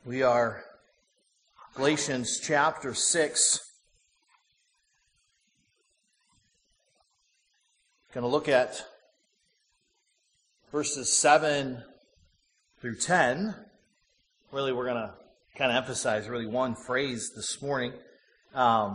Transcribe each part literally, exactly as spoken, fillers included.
We are Galatians chapter six. Going to look at verses seven through ten. Really, we're going to kind of emphasize really one phrase this morning. Um,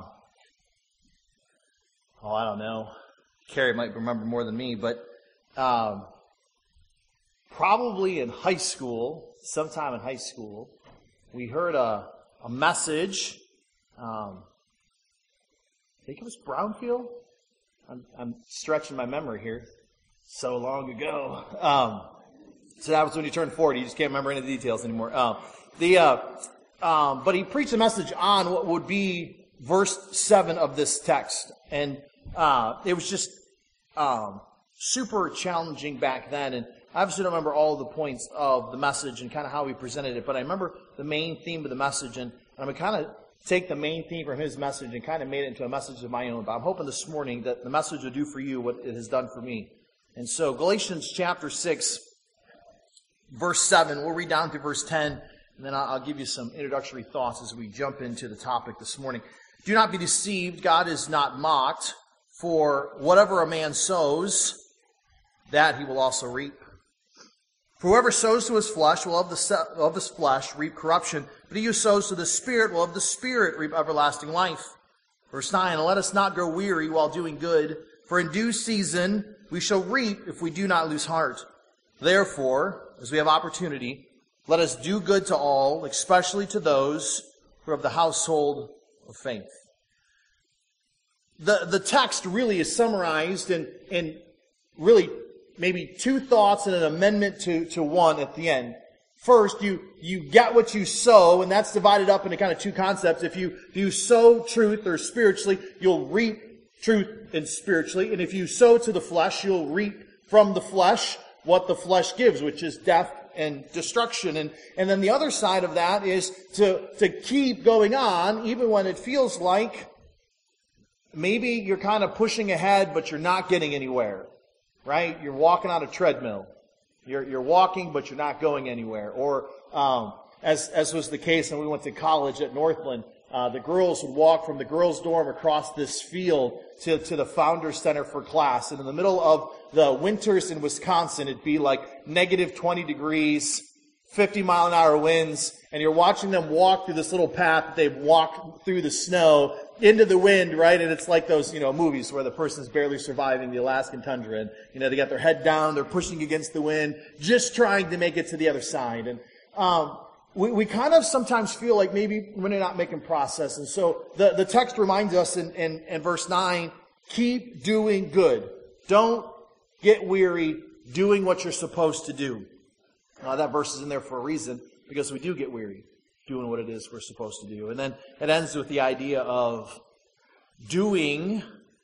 oh, I don't know. Carrie might remember more than me, but um, probably in high school, sometime in high school, we heard a, a message. Um, I think it was Brownfield. I'm, I'm stretching my memory here. So long ago. Um, so that was when you turned forty. You just can't remember any of the details anymore. Uh, the uh, um, but he preached a message on what would be verse seven of this text, and uh, it was just um, super challenging back then. And I obviously don't remember all the points of the message and kind of how he presented it, but I remember the main theme of the message, and I'm going to kind of take the main theme from his message and kind of made it into a message of my own. But I'm hoping this morning that the message will do for you what it has done for me. And so Galatians chapter six, verse seven, we'll read down to verse ten, and then I'll give you some introductory thoughts as we jump into the topic this morning. Do not be deceived, God is not mocked, for whatever a man sows, that he will also reap. For whoever sows to his flesh will of, the, of his flesh reap corruption, but he who sows to the Spirit will of the Spirit reap everlasting life. Verse nine, and let us not grow weary while doing good, for in due season we shall reap if we do not lose heart. Therefore, as we have opportunity, let us do good to all, especially to those who are of the household of faith. The, the text really is summarized in, in really maybe two thoughts and an amendment to, to one at the end. First, you, you get what you sow, and that's divided up into kind of two concepts. If you, if you sow truth or spiritually, you'll reap truth and spiritually. And if you sow to the flesh, you'll reap from the flesh what the flesh gives, which is death and destruction. And, and then the other side of that is to, to keep going on, even when it feels like maybe you're kind of pushing ahead, but you're not getting anywhere. Right? You're walking on a treadmill. You're, you're walking, but you're not going anywhere. Or, um, as, as was the case when we went to college at Northland, uh, the girls would walk from the girls' dorm across this field to, to the Founders Center for class. And in the middle of the winters in Wisconsin, it'd be like negative twenty degrees, fifty mile an hour winds, and you're watching them walk through this little path that they've walked through the snow into the wind, right? And it's like those, you know, movies where the person's barely surviving the Alaskan tundra, and, you know, they got their head down, they're pushing against the wind, just trying to make it to the other side. And um, we, we kind of sometimes feel like maybe we're not making progress. And so the, the text reminds us in, in, in verse nine, keep doing good. Don't get weary doing what you're supposed to do. Uh, that verse is in there for a reason, because we do get weary doing what it is we're supposed to do. And then it ends with the idea of doing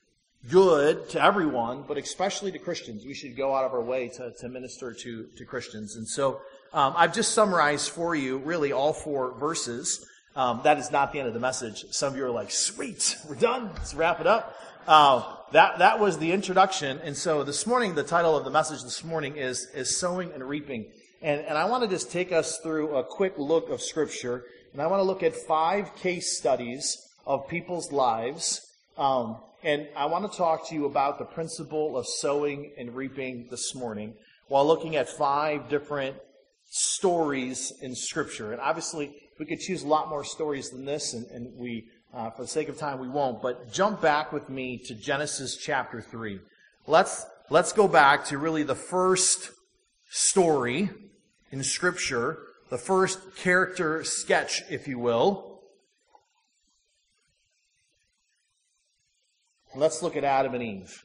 good to everyone, but especially to Christians. We should go out of our way to, to minister to, to Christians. And so um, I've just summarized for you really all four verses. Um, that is not the end of the message. Some of you are like, sweet, we're done. Let's wrap it up. Uh, that that was the introduction. And so this morning, the title of the message this morning is, is Sowing and Reaping. And, and I want to just take us through a quick look of Scripture. And I want to look at five case studies of people's lives. Um, and I want to talk to you about the principle of sowing and reaping this morning, while looking at five different stories in Scripture. And obviously, we could choose a lot more stories than this, and, and we, uh, for the sake of time, we won't. But jump back with me to Genesis chapter three. Let's, let's go back to really the first story in Scripture, the first character sketch, if you will. Let's look at Adam and Eve.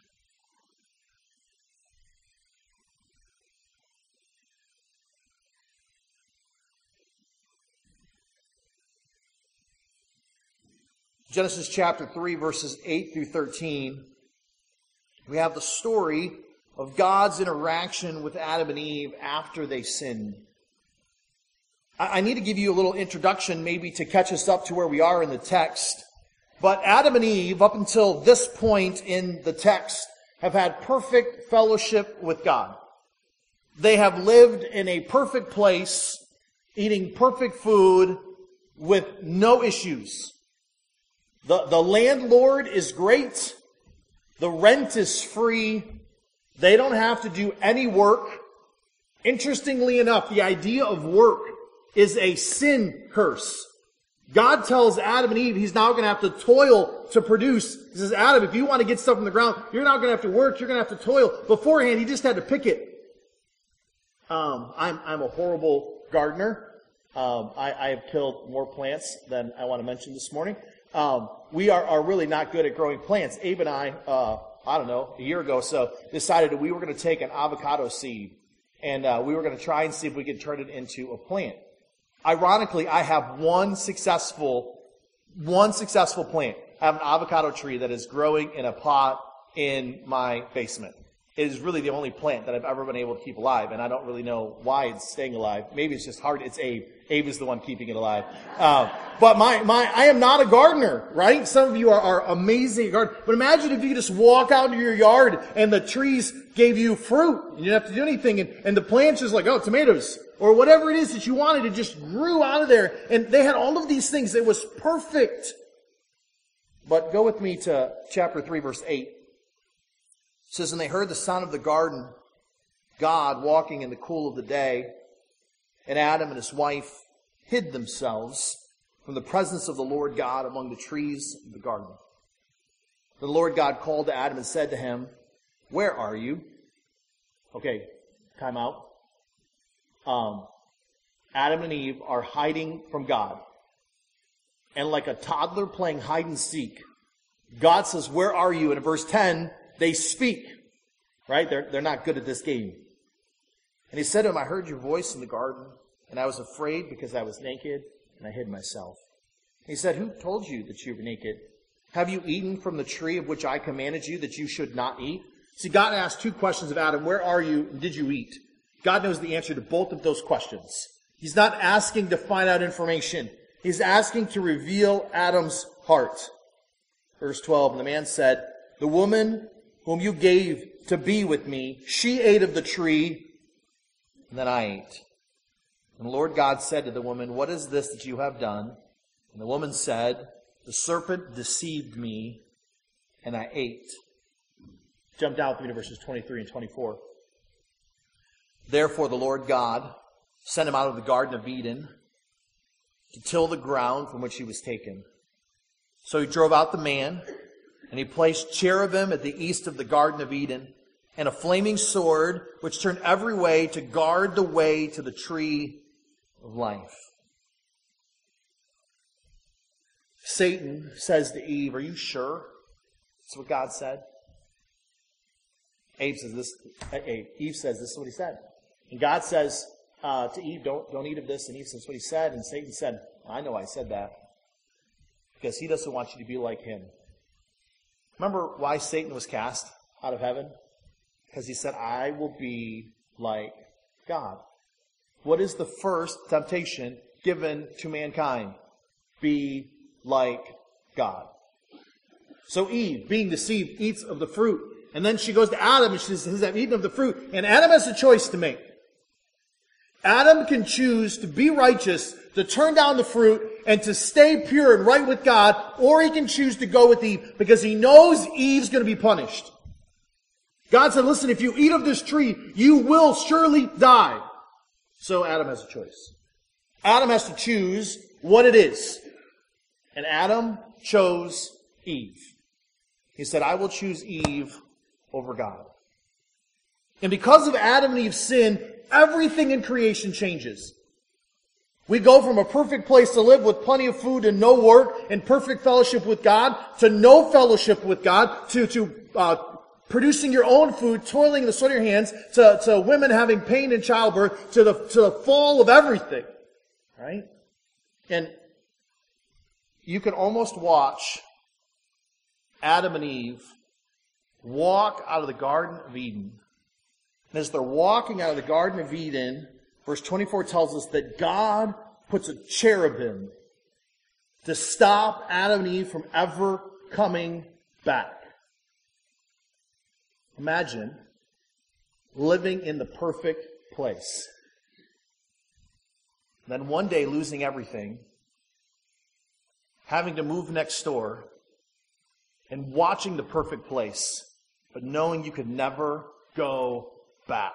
Genesis chapter three, verses eight through thirteen. We have the story of God's interaction with Adam and Eve after they sinned. I need to give you a little introduction maybe to catch us up to where we are in the text. But Adam and Eve, up until this point in the text, have had perfect fellowship with God. They have lived in a perfect place eating perfect food with no issues. The, the landlord is great. The rent is free. They don't have to do any work. Interestingly enough, the idea of work is a sin curse. God tells Adam and Eve he's now going to have to toil to produce. He says, Adam, if you want to get stuff from the ground, you're not going to have to work. You're going to have to toil. Beforehand, he just had to pick it. Um, I'm, I'm a horrible gardener. Um, I, I have killed more plants than I want to mention this morning. Um, we are, are really not good at growing plants. Abe and I, uh, I don't know, a year ago or so, decided that we were going to take an avocado seed and uh, we were going to try and see if we could turn it into a plant. Ironically, I have one successful, one successful plant. I have an avocado tree that is growing in a pot in my basement. It is really the only plant that I've ever been able to keep alive, and I don't really know why it's staying alive. Maybe it's just hard. It's Abe. Abe is the one keeping it alive. Uh, but my, my, I am not a gardener, right? Some of you are, are amazing at gardening. But imagine if you just walk out into your yard and the trees gave you fruit. And you didn't have to do anything, and, and the plants just like, oh, tomatoes. Or whatever it is that you wanted, it just grew out of there. And they had all of these things. It was perfect. But go with me to chapter three, verse eight. It says, and they heard the sound of the garden, God walking in the cool of the day, and Adam and his wife hid themselves from the presence of the Lord God among the trees of the garden. The Lord God called to Adam and said to him, where are you? Okay, time out. Um, Adam and Eve are hiding from God. And like a toddler playing hide and seek, God says, where are you? And in verse ten, they speak. Right? They're, they're not good at this game. And he said to him, I heard your voice in the garden, and I was afraid because I was naked, and I hid myself. He said, who told you that you were naked? Have you eaten from the tree of which I commanded you that you should not eat? See, God asked two questions of Adam. Where are you, and did you eat? God knows the answer to both of those questions. He's not asking to find out information. He's asking to reveal Adam's heart. Verse twelve, and the man said, the woman whom you gave to be with me, she ate of the tree, and then I ate. And the Lord God said to the woman, what is this that you have done? And the woman said, the serpent deceived me, and I ate. Jump down with me to verses twenty-three and twenty-four. Therefore the Lord God sent him out of the Garden of Eden to till the ground from which he was taken. So he drove out the man, and he placed cherubim at the east of the Garden of Eden, and a flaming sword which turned every way to guard the way to the tree of life. Satan says to Eve, are you sure? That's what God said. Abe says this. Abe, Eve says this is what he said. And God says uh, to Eve, don't, don't eat of this. And Eve says what he said. And Satan said, I know I said that. Because he doesn't want you to be like him. Remember why Satan was cast out of heaven? Because he said, I will be like God. What is the first temptation given to mankind? Be like God. So Eve, being deceived, eats of the fruit. And then she goes to Adam and she says, I've eaten of the fruit. And Adam has a choice to make. Adam can choose to be righteous, to turn down the fruit, and to stay pure and right with God, or he can choose to go with Eve because he knows Eve's going to be punished. God said, listen, if you eat of this tree, you will surely die. So Adam has a choice. Adam has to choose what it is. And Adam chose Eve. He said, I will choose Eve over God. And because of Adam and Eve's sin, everything in creation changes. We go from a perfect place to live with plenty of food and no work and perfect fellowship with God to no fellowship with God to, to uh, producing your own food, toiling in the sweat of your hands, to, to women having pain in childbirth, to the, to the fall of everything. Right? And you can almost watch Adam and Eve walk out of the Garden of Eden. And as they're walking out of the Garden of Eden, verse twenty-four tells us that God puts a cherubim to stop Adam and Eve from ever coming back. Imagine living in the perfect place. then one day losing everything, having to move next door, and watching the perfect place, but knowing you could never go back.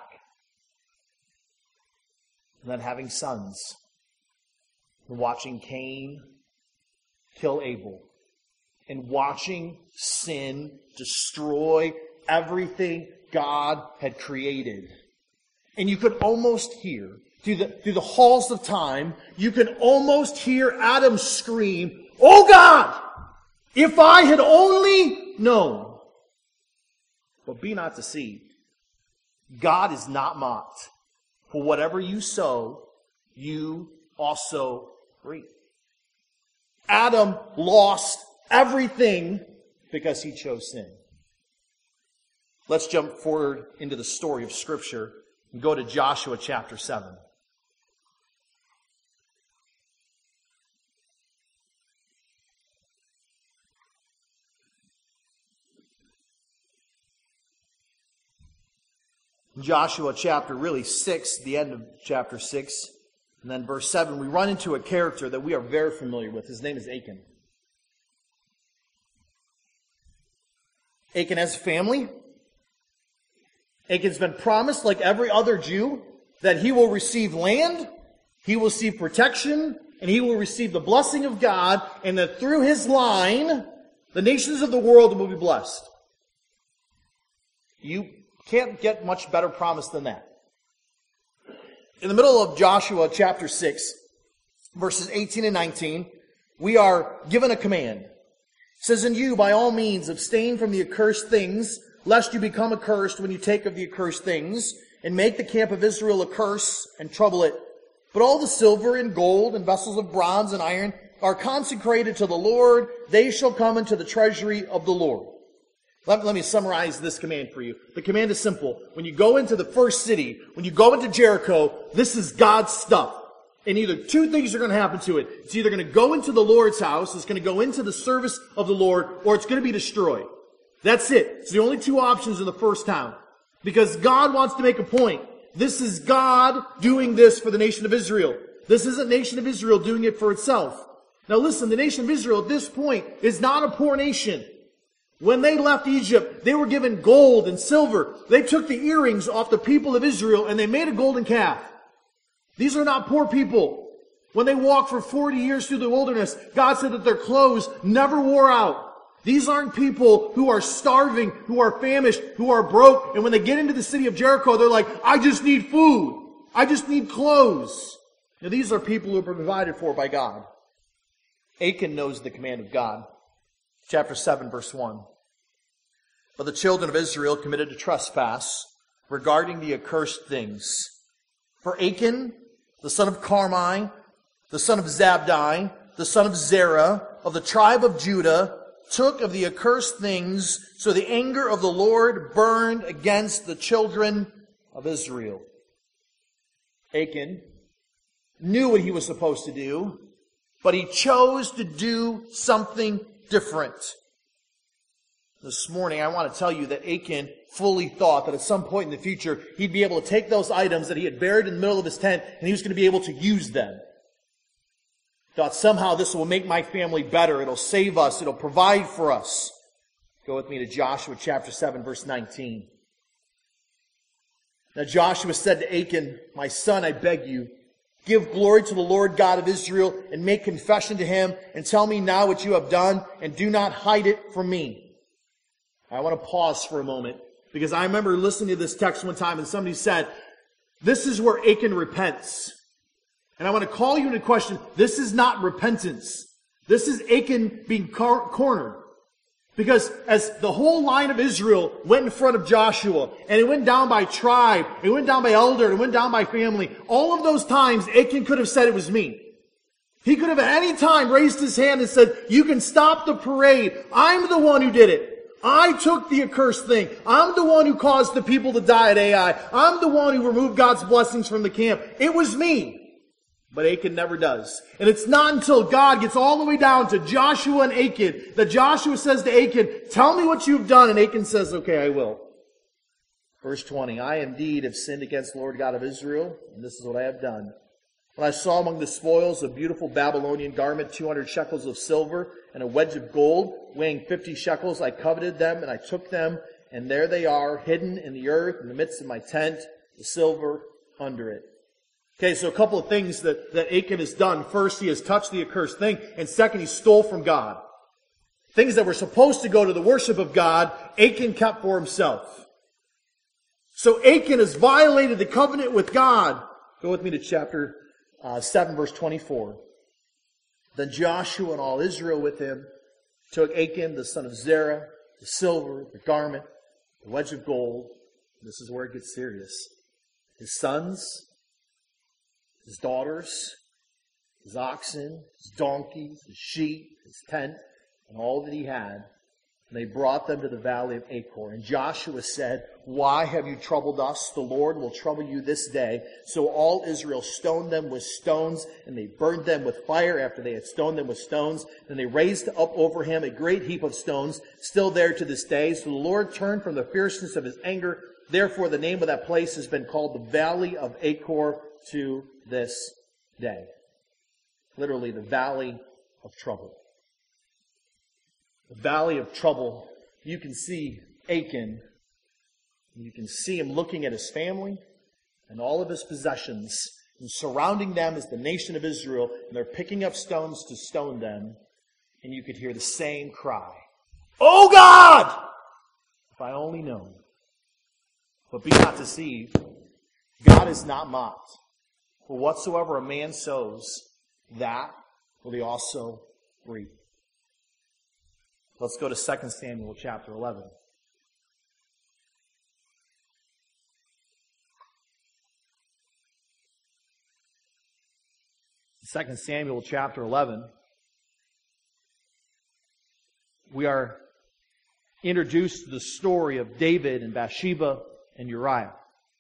And then having sons, and watching Cain kill Abel, and watching sin destroy everything God had created. And you could almost hear, through the, through the halls of time, you can almost hear Adam scream, "Oh God, if I had only known." But be not deceived. God is not mocked. For whatever you sow, you also reap. Adam lost everything because he chose sin. Let's jump forward into the story of Scripture and go to Joshua chapter seven. Joshua chapter really six, the end of chapter six, and then verse seven, we run into a character that we are very familiar with. His name is Achan. Achan has a family. Achan's been promised, like every other Jew, that he will receive land, he will receive protection, and he will receive the blessing of God, and that through his line, the nations of the world will be blessed. You can't get much better promise than that. In the middle of Joshua chapter six, verses eighteen and nineteen, we are given a command. It says, "And you, by all means, abstain from the accursed things, lest you become accursed when you take of the accursed things, and make the camp of Israel a curse, and trouble it. But all the silver and gold and vessels of bronze and iron are consecrated to the Lord. They shall come into the treasury of the Lord." Let, let me summarize this command for you. The command is simple. When you go into the first city, when you go into Jericho, this is God's stuff. And either two things are going to happen to it. It's either going to go into the Lord's house, it's going to go into the service of the Lord, or it's going to be destroyed. That's it. It's the only two options in the first town. Because God wants to make a point. This is God doing this for the nation of Israel. This isn't the nation of Israel doing it for itself. Now listen, the nation of Israel at this point is not a poor nation. When they left Egypt, they were given gold and silver. They took the earrings off the people of Israel and they made a golden calf. These are not poor people. When they walked for forty years through the wilderness, God said that their clothes never wore out. These aren't people who are starving, who are famished, who are broke. And when they get into the city of Jericho, they're like, "I just need food. I just need clothes." Now these are people who are provided for by God. Achan knows the command of God. Chapter seven, verse one. "But the children of Israel committed a trespass regarding the accursed things. For Achan, the son of Carmi, the son of Zabdi, the son of Zerah, of the tribe of Judah, took of the accursed things, so the anger of the Lord burned against the children of Israel." Achan knew what he was supposed to do, but he chose to do something different. This morning, I want to tell you that Achan fully thought that at some point in the future, he'd be able to take those items that he had buried in the middle of his tent, and he was going to be able to use them. He thought, somehow this will make my family better. It'll save us. It'll provide for us. Go with me to Joshua chapter seven, verse nineteen. "Now Joshua said to Achan, 'My son, I beg you, give glory to the Lord God of Israel, and make confession to him, and tell me now what you have done, and do not hide it from me.'" I want to pause for a moment, because I remember listening to this text one time, and somebody said, this is where Achan repents. And I want to call you into question. This is not repentance. This is Achan being cor- cornered. Because as the whole line of Israel went in front of Joshua, and it went down by tribe, it went down by elder, it went down by family, all of those times Achan could have said it was me. He could have at any time raised his hand and said, "You can stop the parade. I'm the one who did it. I took the accursed thing. I'm the one who caused the people to die at Ai. I'm the one who removed God's blessings from the camp. It was me." But Achan never does. And it's not until God gets all the way down to Joshua and Achan that Joshua says to Achan, "Tell me what you've done." And Achan says, "Okay, I will." Verse twenty, "I indeed have sinned against the Lord God of Israel, and this is what I have done. When I saw among the spoils a beautiful Babylonian garment, two hundred shekels of silver, and a wedge of gold, weighing fifty shekels, I coveted them, and I took them, and there they are, hidden in the earth, in the midst of my tent, the silver under it. Okay, so a couple of things that, that Achan has done. First, he has touched the accursed thing, and second, he stole from God. Things that were supposed to go to the worship of God, Achan kept for himself. So Achan has violated the covenant with God. Go with me to chapter uh, seven, verse twenty-four. Then Joshua and all Israel with him took Achan, the son of Zerah, the silver, the garment, the wedge of gold. This is where it gets serious. His sons, his daughters, his oxen, his donkeys, his sheep, his tent, and all that he had. And they brought them to the valley of Achor. And Joshua said, "Why have you troubled us? The Lord will trouble you this day." So all Israel stoned them with stones, and they burned them with fire after they had stoned them with stones. Then they raised up over him a great heap of stones, still there to this day. So the Lord turned from the fierceness of his anger. Therefore the name of that place has been called the Valley of Achor to this day. Literally, the Valley of Trouble. The Valley of Trouble. You can see Achan. You can see him looking at his family and all of his possessions. And surrounding them is the nation of Israel. And they're picking up stones to stone them. And you could hear the same cry. "Oh God! If I only known." But be not deceived. God is not mocked. For whatsoever a man sows, that will he also reap. Let's go to Second Samuel chapter eleven. Second Samuel chapter eleven. We are introduced to the story of David and Bathsheba and Uriah.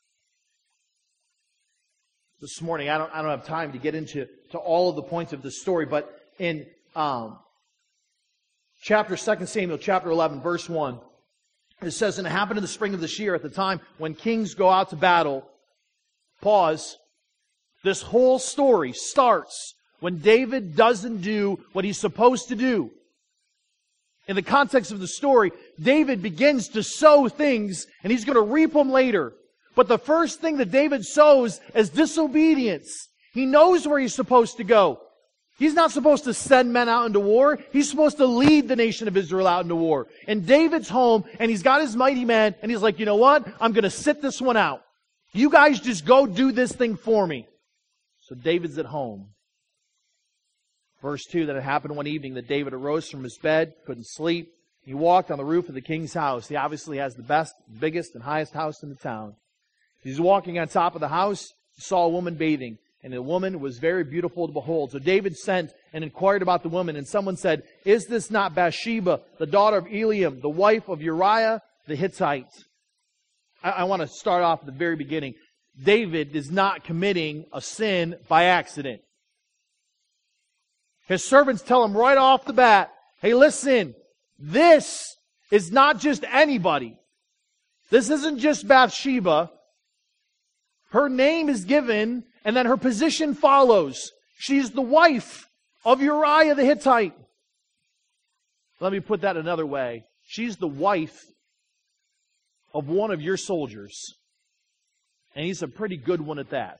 This morning, I don't, I don't have time to get into to all of the points of the story, but in um, chapter Second Samuel, chapter eleven, verse one, it says, "And it happened in the spring of this year, at the time when kings go out to battle." Pause. This whole story starts when David doesn't do what he's supposed to do. In the context of the story, David begins to sow things, and he's going to reap them later. But the first thing that David sows is disobedience. He knows where he's supposed to go. He's not supposed to send men out into war. He's supposed to lead the nation of Israel out into war. And David's home, and he's got his mighty men, and he's like, "You know what? I'm going to sit this one out. You guys just go do this thing for me." So David's at home. Verse two, that it happened one evening that David arose from his bed, couldn't sleep. He walked on the roof of the king's house. He obviously has the best, biggest, and highest house in the town. He's walking on top of the house. He saw a woman bathing, and the woman was very beautiful to behold. So David sent and inquired about the woman, and someone said, "Is this not Bathsheba, the daughter of Eliam, the wife of Uriah the Hittite?" I, I want to start off at the very beginning. David is not committing a sin by accident. His servants tell him right off the bat, "Hey, listen, this is not just anybody. This isn't just Bathsheba. Her name is given, and then her position follows. She's the wife of Uriah the Hittite." Let me put that another way. She's the wife of one of your soldiers. And he's a pretty good one at that.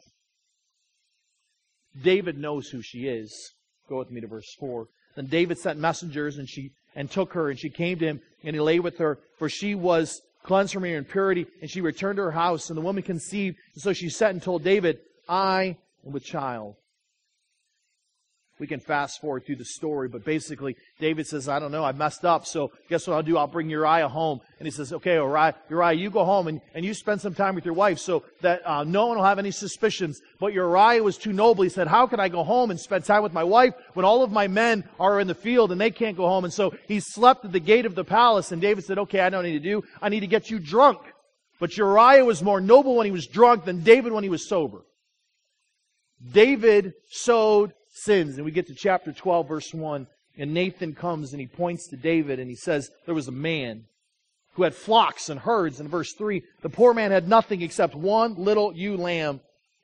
David knows who she is. Go with me to verse four. Then David sent messengers and she and took her, and she came to him, and he lay with her, for she was cleansed from her impurity, and she returned to her house, and the woman conceived. And so she sent and told David, "I am with child." We can fast forward through the story, but basically David says, "I don't know, I messed up, so guess what I'll do? I'll bring Uriah home." And he says, "Okay, Uriah, Uriah, you go home and, and you spend some time with your wife so that uh, no one will have any suspicions." But Uriah was too noble. He said, "How can I go home and spend time with my wife when all of my men are in the field and they can't go home?" And so he slept at the gate of the palace, and David said, "Okay, I know what I need to do. I need to get you drunk." But Uriah was more noble when he was drunk than David when he was sober. David sowed sins. And we get to chapter twelve, verse one, and Nathan comes and he points to David and he says, there was a man who had flocks and herds. In verse three, the poor man had nothing except one little ewe lamb,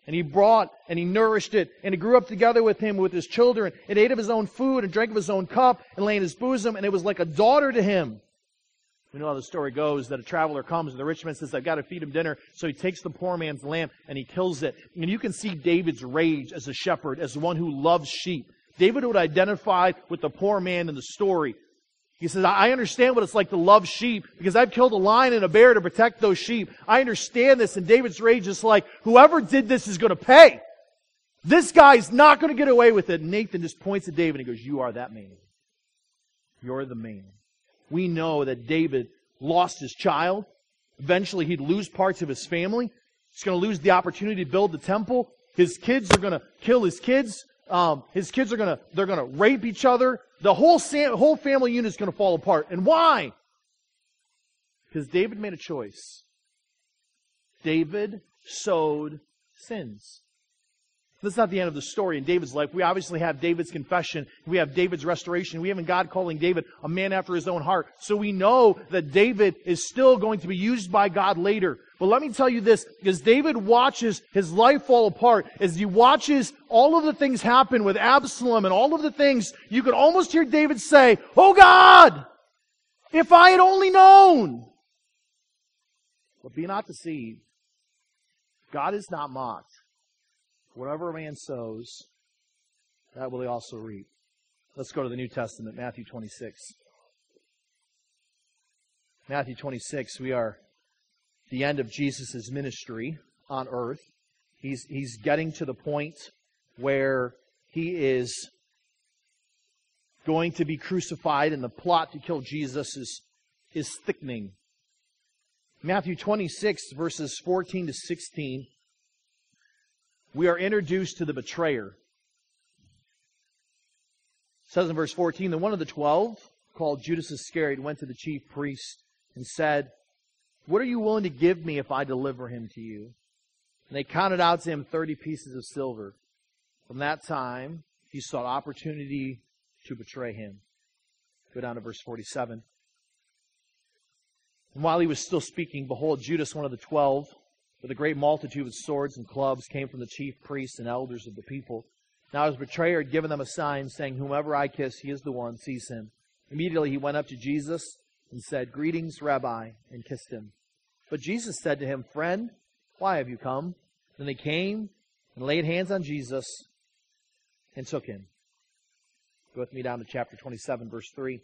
And he brought and he nourished it, and it grew up together with him, with his children. It ate of his own food and drank of his own cup and lay in his bosom, and it was like a daughter to him. We know how the story goes, that a traveler comes, and the rich man says, I've got to feed him dinner. So he takes the poor man's lamb, and he kills it. And you can see David's rage as a shepherd, as one who loves sheep. David would identify with the poor man in the story. He says, I understand what it's like to love sheep, because I've killed a lion and a bear to protect those sheep. I understand this, and David's rage is like, whoever did this is going to pay. This guy's not going to get away with it. And Nathan just points at David and he goes, you are that man. You're the man. We know that David lost his child. Eventually he'd lose parts of his family. He's going to lose the opportunity to build the temple. His kids are going to kill his kids. Um, his kids are going to, they're going to rape each other. The whole, sam- whole family unit is going to fall apart. And why? Because David made a choice. David sowed sins. That's not the end of the story in David's life. We obviously have David's confession. We have David's restoration. We have God calling David a man after his own heart. So we know that David is still going to be used by God later. But let me tell you this, as David watches his life fall apart, as he watches all of the things happen with Absalom and all of the things, you could almost hear David say, oh God, if I had only known. But be not deceived. God is not mocked. Whatever a man sows, that will he also reap. Let's go to the New Testament, Matthew twenty-six. Matthew twenty-six, we are at the end of Jesus' ministry on earth. He's, he's getting to the point where he is going to be crucified, and the plot to kill Jesus is, is thickening. Matthew twenty-six, verses fourteen to sixteen. We are introduced to the betrayer. It says in verse fourteen, then one of the twelve, called Judas Iscariot, went to the chief priest and said, what are you willing to give me if I deliver him to you? And they counted out to him thirty pieces of silver. From that time, he sought opportunity to betray him. Go down to verse forty-seven. And while he was still speaking, behold, Judas, one of the twelve, with a great multitude of swords and clubs, came from the chief priests and elders of the people. Now his betrayer had given them a sign, saying, whomever I kiss, he is the one, seize him. Immediately he went up to Jesus and said, greetings, Rabbi, and kissed him. But Jesus said to him, friend, why have you come? Then they came and laid hands on Jesus and took him. Go with me down to chapter twenty-seven, verse three.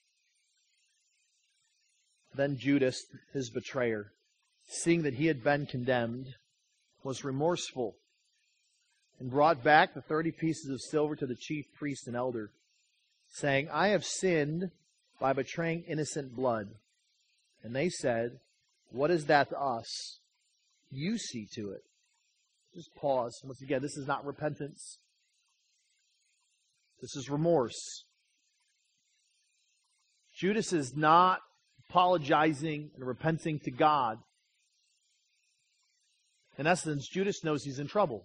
Then Judas, his betrayer, seeing that he had been condemned, was remorseful, and brought back the thirty pieces of silver to the chief priest and elder, saying, I have sinned by betraying innocent blood. And they said, what is that to us? You see to it. Just pause. Once again, this is not repentance. This is remorse. Judas is not apologizing and repenting to God. In essence, Judas knows he's in trouble.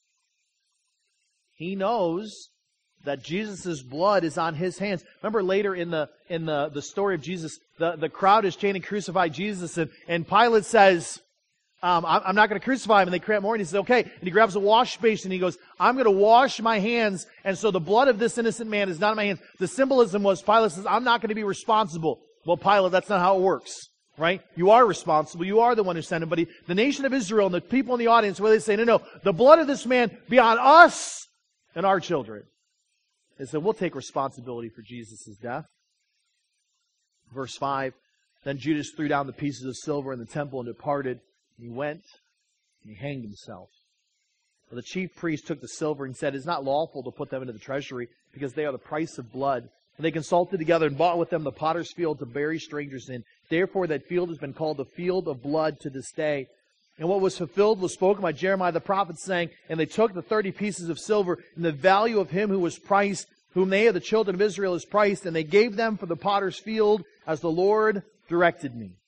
He knows that Jesus' blood is on his hands. Remember later in the in the, the story of Jesus, the, the crowd is chanting, crucify Jesus, and, and Pilate says, um, I'm not going to crucify him, and they create more, and he says, okay, and he grabs a wash basin, and he goes, I'm going to wash my hands, and so the blood of this innocent man is not in my hands. The symbolism was, Pilate says, I'm not going to be responsible. Well, Pilate, that's not how it works. Right? You are responsible. You are the one who sent him. But he, the nation of Israel and the people in the audience, where they say, no, no, the blood of this man be on us and our children. They said, we'll take responsibility for Jesus' death. Verse five, then Judas threw down the pieces of silver in the temple and departed. And he went and he hanged himself. But the chief priest took the silver and said, it is not lawful to put them into the treasury, because they are the price of blood. And they consulted together and bought with them the potter's field to bury strangers in. Therefore that field has been called the field of blood to this day. And what was fulfilled was spoken by Jeremiah the prophet, saying, and they took the thirty pieces of silver and the value of him who was priced, whom they, the children of Israel, is priced, and they gave them for the potter's field as the Lord directed me.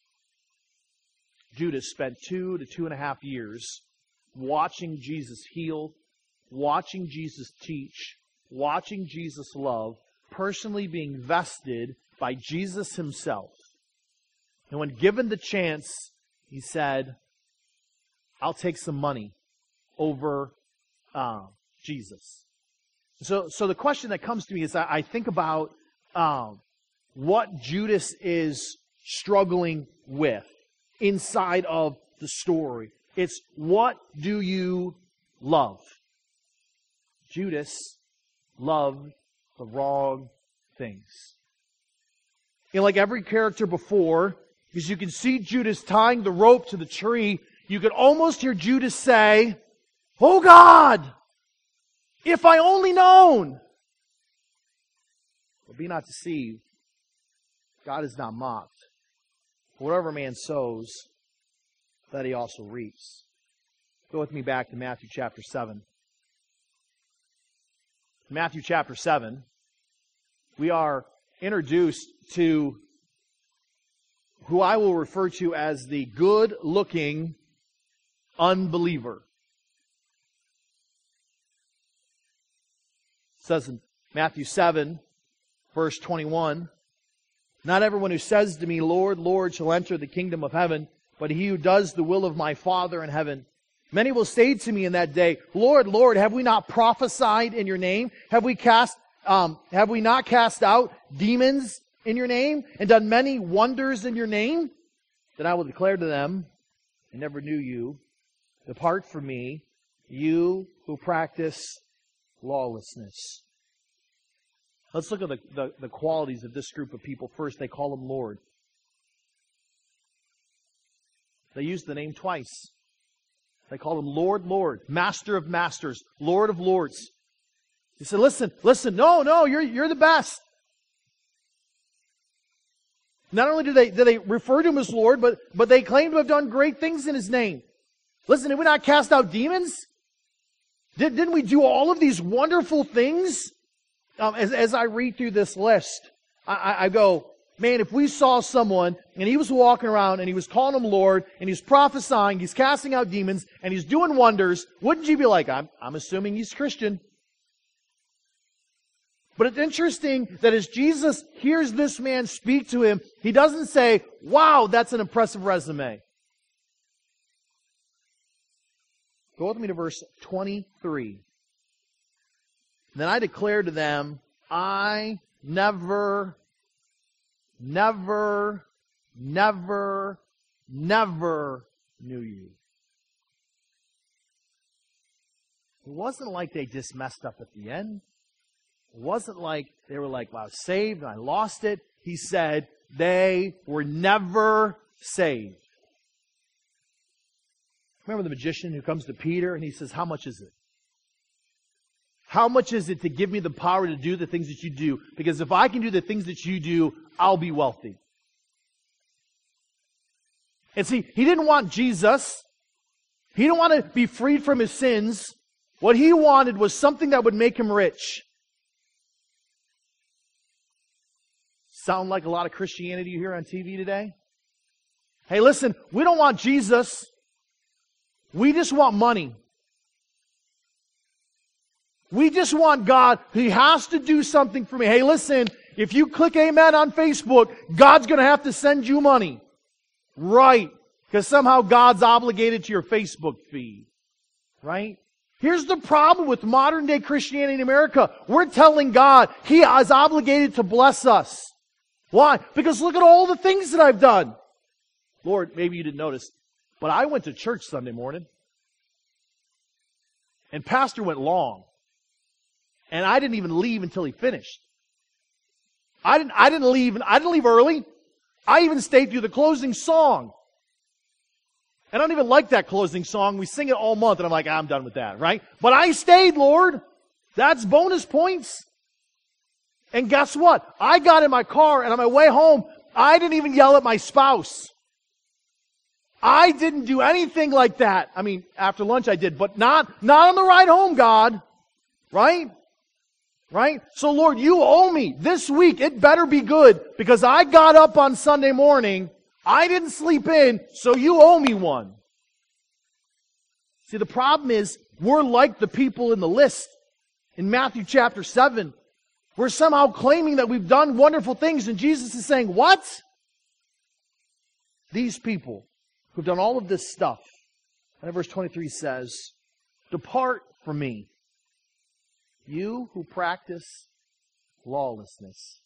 Judas spent two to two and a half years watching Jesus heal, watching Jesus teach, watching Jesus love, personally being vested by Jesus himself. And when given the chance, he said, I'll take some money. over uh, Jesus. So, so the question that comes to me is I, I think about um, what Judas is struggling with inside of the story. It's, what do you love? Judas loved the wrong things. You know, like every character before, because you can see Judas tying the rope to the tree, you could almost hear Judas say, "Oh God, if I only known." But be not deceived. God is not mocked. Whatever man sows, that he also reaps. Go with me back to Matthew chapter seven. Matthew chapter seven, we are introduced to who I will refer to as the good-looking unbeliever. It says in Matthew seven, verse twenty-one, "Not everyone who says to me, 'Lord, Lord,' shall enter the kingdom of heaven, but he who does the will of my Father in heaven. Many will say to me in that day, 'Lord, Lord, have we not prophesied in your name? Have we cast, um, have we not cast out demons in your name and done many wonders in your name?' Then I will declare to them, I never knew you. Depart from me, you who practice lawlessness." Let's look at the, the, the qualities of this group of people. First, they call him Lord. They use the name twice. They call him Lord, Lord, Master of Masters, Lord of Lords. He said, listen, listen, no, no, you're, you're the best. Not only do they, do they refer to him as Lord, but, but they claim to have done great things in his name. Listen, did we not cast out demons? Did, didn't we do all of these wonderful things? Um, as, as I read through this list, I, I, I go, man, if we saw someone and he was walking around and he was calling him Lord and he's prophesying, he's casting out demons and he's doing wonders, wouldn't you be like, I'm, I'm assuming he's Christian? But it's interesting that as Jesus hears this man speak to him, he doesn't say, wow, that's an impressive resume. Go with me to verse twenty-three. Then I declare to them, I never, never, never, never knew you. It wasn't like they just messed up at the end. It wasn't like they were like, well, I was saved and I lost it. He said they were never saved. Remember the magician who comes to Peter and he says, how much is it? How much is it to give me the power to do the things that you do? Because if I can do the things that you do, I'll be wealthy. And see, he didn't want Jesus. He didn't want to be freed from his sins. What he wanted was something that would make him rich. Sound like a lot of Christianity you hear on T V today? Hey, listen, we don't want Jesus. We just want money. We just want God. He has to do something for me. Hey, listen, if you click amen on Facebook, God's going to have to send you money. Right. Because somehow God's obligated to your Facebook feed. Right? Here's the problem with modern day Christianity in America. We're telling God He is obligated to bless us. Why? Because look at all the things that I've done. Lord, maybe you didn't notice, but I went to church Sunday morning. And Pastor went long. And I didn't even leave until he finished. I didn't, I didn't leave, I didn't leave early. I even stayed through the closing song. And I don't even like that closing song. We sing it all month and I'm like, I'm done with that, right? But I stayed, Lord. That's bonus points. And guess what? I got in my car and on my way home, I didn't even yell at my spouse. I didn't do anything like that. I mean, after lunch I did, but not, not on the ride home, God. Right? Right? So Lord, you owe me this week. It better be good because I got up on Sunday morning. I didn't sleep in, so you owe me one. See, the problem is we're like the people in the list in Matthew chapter seven. We're somehow claiming that we've done wonderful things and Jesus is saying, what? These people who've done all of this stuff. And verse twenty-three says, Depart from me, you who practice lawlessness.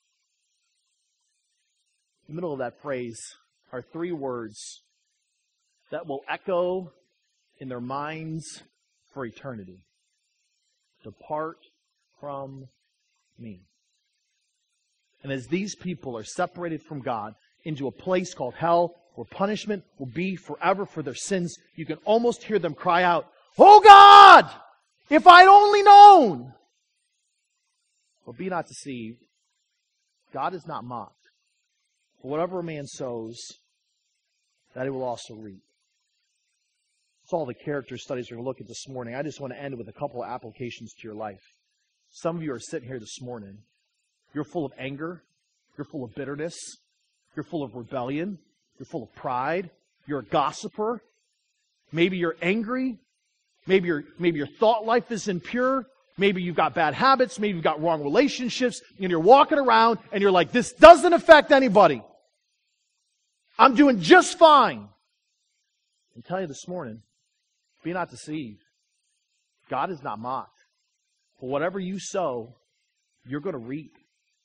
In the middle of that phrase are three words that will echo in their minds for eternity. Depart from me. And as these people are separated from God into a place called hell, where punishment will be forever for their sins, you can almost hear them cry out, "Oh God, if I'd only known!" But be not deceived. God is not mocked. For whatever a man sows, that he will also reap. That's all the character studies we're going to look at this morning. I just want to end with a couple of applications to your life. Some of you are sitting here this morning. You're full of anger. You're full of bitterness. You're full of rebellion. You're full of pride. You're a gossiper. Maybe you're angry. Maybe your maybe your thought life is impure. Maybe you've got bad habits. Maybe you've got wrong relationships. And you're walking around and you're like, this doesn't affect anybody. I'm doing just fine. I tell you this morning, be not deceived. God is not mocked. For whatever you sow, you're going to reap.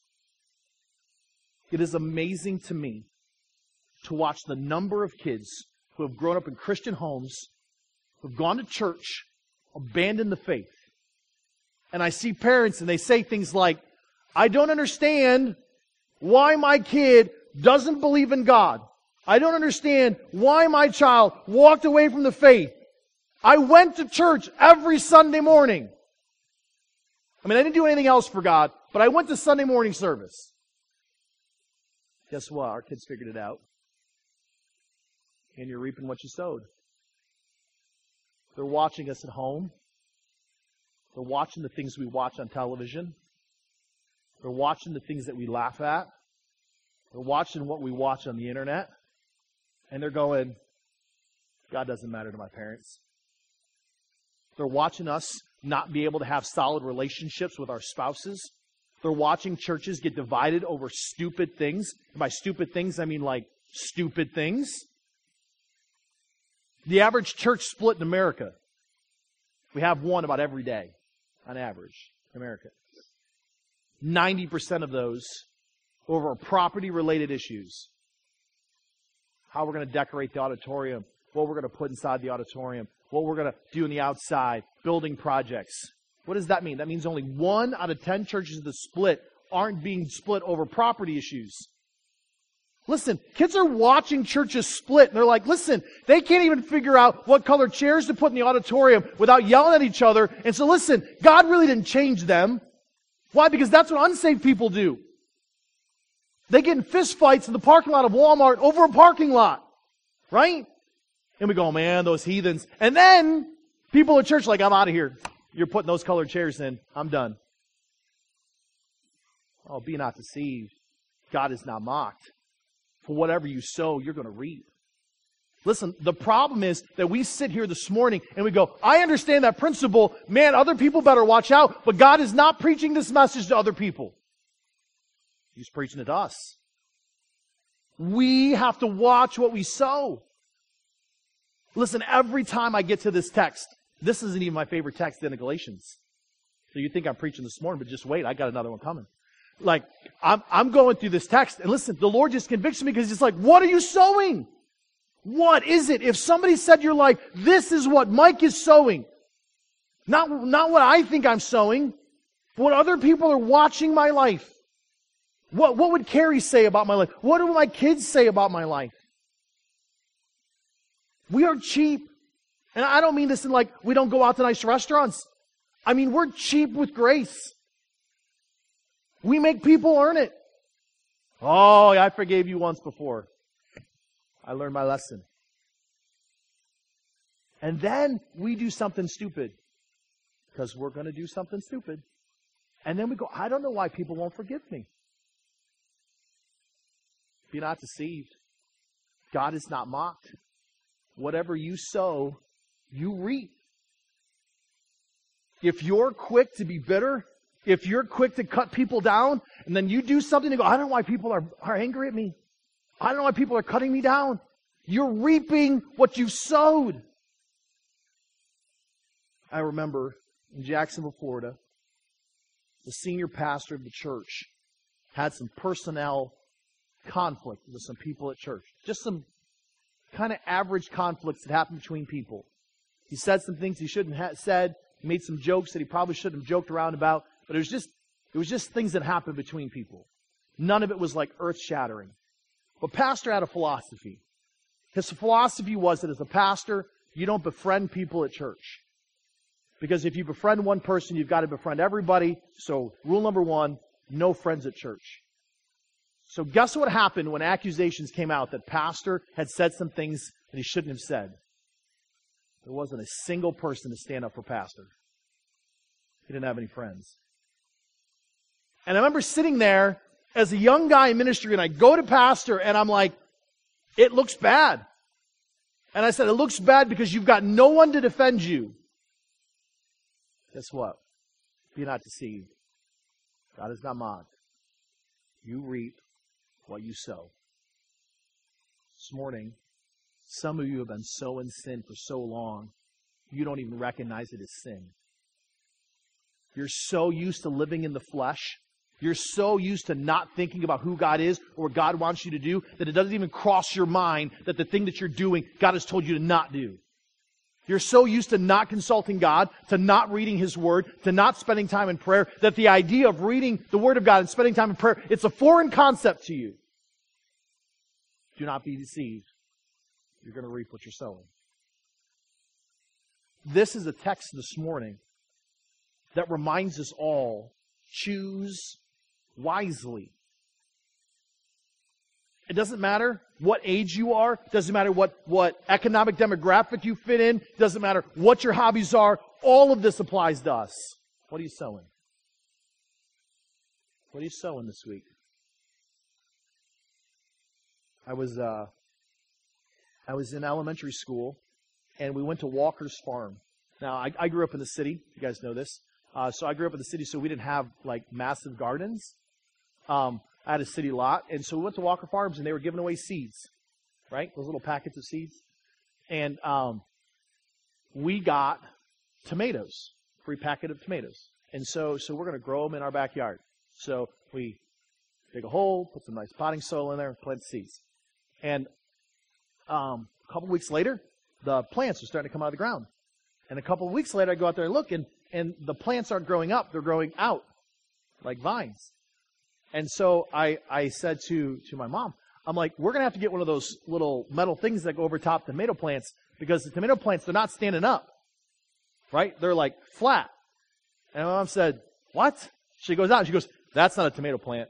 It is amazing to me to watch the number of kids who have grown up in Christian homes, who have gone to church, abandoned the faith. And I see parents and they say things like, I don't understand why my kid doesn't believe in God. I don't understand why my child walked away from the faith. I went to church every Sunday morning. I mean, I didn't do anything else for God, but I went to Sunday morning service. Guess what? Our kids figured it out. And you're reaping what you sowed. They're watching us at home. They're watching the things we watch on television. They're watching the things that we laugh at. They're watching what we watch on the internet. And they're going, God doesn't matter to my parents. They're watching us not be able to have solid relationships with our spouses. They're watching churches get divided over stupid things. And by stupid things, I mean like stupid things. The average church split in America, we have one about every day, on average, in America. ninety percent of those over property-related issues. How we're going to decorate the auditorium, what we're going to put inside the auditorium, what we're going to do in the outside, building projects. What does that mean? That means only one out of ten churches that split aren't being split over property issues. Listen, kids are watching churches split, and they're like, listen, they can't even figure out what color chairs to put in the auditorium without yelling at each other. And so listen, God really didn't change them. Why? Because that's what unsaved people do. They get in fist fights in the parking lot of Walmart over a parking lot. Right? And we go, man, those heathens. And then people at church are like, I'm out of here. You're putting those colored chairs in. I'm done. Oh, be not deceived. God is not mocked. For whatever you sow, you're going to reap. Listen, the problem is that we sit here this morning and we go, I understand that principle. Man, other people better watch out. But God is not preaching this message to other people. He's preaching it to us. We have to watch what we sow. Listen, every time I get to this text, this isn't even my favorite text in the Galatians. So you think I'm preaching this morning, but just wait, I got another one coming. Like, I'm, I'm going through this text, and listen, the Lord just convicts me because it's like, what are you sowing? What is it? If somebody said to your life, this is what Mike is sowing, not, not what I think I'm sowing, what other people are watching my life. What, what would Carrie say about my life? What do my kids say about my life? We are cheap. And I don't mean this in like, we don't go out to nice restaurants. I mean, we're cheap with grace. We make people earn it. Oh, I forgave you once before. I learned my lesson. And then we do something stupid. Because we're going to do something stupid. And then we go, I don't know why people won't forgive me. Be not deceived. God is not mocked. Whatever you sow, you reap. If you're quick to be bitter, if you're quick to cut people down, and then you do something and go, I don't know why people are, are angry at me. I don't know why people are cutting me down. You're reaping what you've sowed. I remember in Jacksonville, Florida, the senior pastor of the church had some personnel conflict with some people at church. Just some kind of average conflicts that happened between people. He said some things he shouldn't have said. He made some jokes that he probably shouldn't have joked around about. But it was just, it was just things that happened between people. None of it was like earth-shattering. But pastor had a philosophy. His philosophy was that as a pastor, you don't befriend people at church. Because if you befriend one person, you've got to befriend everybody. So rule number one, no friends at church. So guess what happened when accusations came out that pastor had said some things that he shouldn't have said? There wasn't a single person to stand up for pastor. He didn't have any friends. And I remember sitting there as a young guy in ministry, and I go to pastor, and I'm like, it looks bad. And I said, it looks bad because you've got no one to defend you. Guess what? Be not deceived. God is not mocked. You reap what you sow. This morning, some of you have been so in sin for so long, you don't even recognize it as sin. You're so used to living in the flesh. You're so used to not thinking about who God is or what God wants you to do that it doesn't even cross your mind that the thing that you're doing, God has told you to not do. You're so used to not consulting God, to not reading His Word, to not spending time in prayer, that the idea of reading the Word of God and spending time in prayer, it's a foreign concept to you. Do not be deceived. You're going to reap what you're sowing. This is a text this morning that reminds us all, choose wisely. It doesn't matter what age you are. It doesn't matter what, what economic demographic you fit in. It doesn't matter what your hobbies are. All of this applies to us. What are you sowing? What are you sowing this week? I was uh, I was in elementary school, and we went to Walker's Farm. Now, I, I grew up in the city. You guys know this. Uh, so I grew up in the city, so we didn't have, like, massive gardens. Um, I had a city lot, and so we went to Walker Farms, and they were giving away seeds, right? Those little packets of seeds. And um, we got tomatoes, free packet of tomatoes. And so so we're going to grow them in our backyard. So we dig a hole, put some nice potting soil in there, plant seeds. And um, a couple weeks later, the plants are starting to come out of the ground. And a couple of weeks later, I go out there and look, and, and the plants aren't growing up. They're growing out like vines. And so I, I said to, to my mom, I'm like, we're going to have to get one of those little metal things that go over top tomato plants because the tomato plants, they're not standing up, right? They're like flat. And my mom said, what? She goes out and she goes, that's not a tomato plant.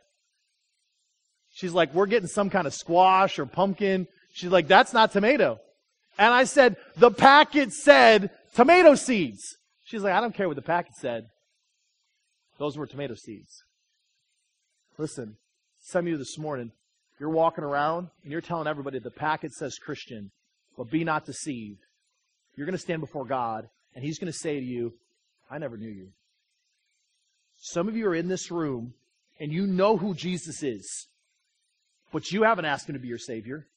She's like, we're getting some kind of squash or pumpkin. She's like, that's not tomato. And I said, the packet said tomato seeds. She's like, I don't care what the packet said. Those were tomato seeds. Listen, some of you this morning, you're walking around and you're telling everybody the packet says Christian, but be not deceived. You're going to stand before God and He's going to say to you, I never knew you. Some of you are in this room and you know who Jesus is, but you haven't asked Him to be your Savior.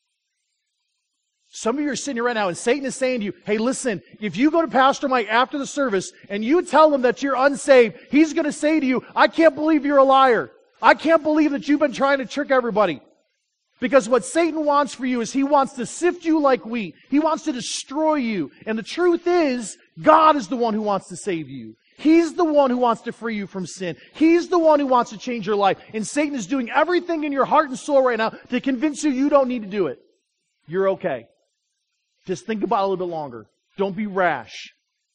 Some of you are sitting here right now and Satan is saying to you, hey, listen, if you go to Pastor Mike after the service and you tell him that you're unsaved, he's going to say to you, I can't believe you're a liar. I can't believe that you've been trying to trick everybody. Because what Satan wants for you is he wants to sift you like wheat. He wants to destroy you. And the truth is, God is the one who wants to save you. He's the one who wants to free you from sin. He's the one who wants to change your life. And Satan is doing everything in your heart and soul right now to convince you you don't need to do it. You're okay. Just think about it a little bit longer. Don't be rash.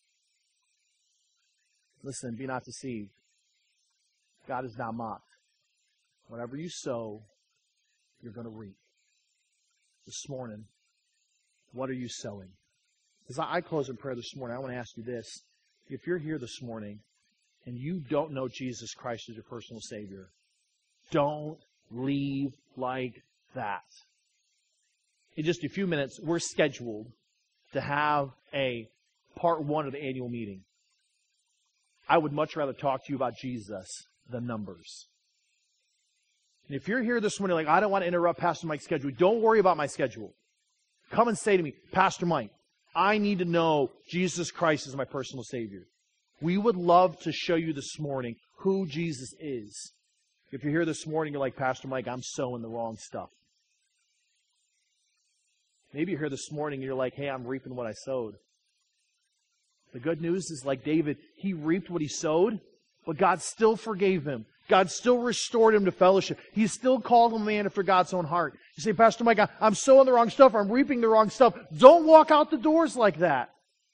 Listen, be not deceived. God is not mocked. Whatever you sow, you're going to reap. This morning, what are you sowing? As I close in prayer this morning, I want to ask you this. If you're here this morning and you don't know Jesus Christ as your personal Savior, don't leave like that. In just a few minutes, we're scheduled to have a part one of the annual meeting. I would much rather talk to you about Jesus than numbers. And if you're here this morning like, I don't want to interrupt Pastor Mike's schedule, don't worry about my schedule. Come and say to me, Pastor Mike, I need to know Jesus Christ is my personal Savior. We would love to show you this morning who Jesus is. If you're here this morning, you're like, Pastor Mike, I'm sowing the wrong stuff. Maybe you're here this morning and you're like, hey, I'm reaping what I sowed. The good news is, like David, he reaped what he sowed, but God still forgave him. God still restored him to fellowship. He still called him a man after God's own heart. You say, Pastor Mike, I'm sowing the wrong stuff, I'm reaping the wrong stuff. Don't walk out the doors like that.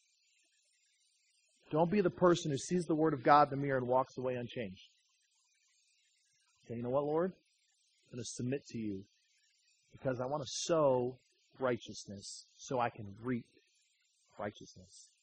Don't be the person who sees the Word of God in the mirror and walks away unchanged. Say, you know what, Lord? I'm going to submit to you because I want to sow righteousness so I can reap righteousness.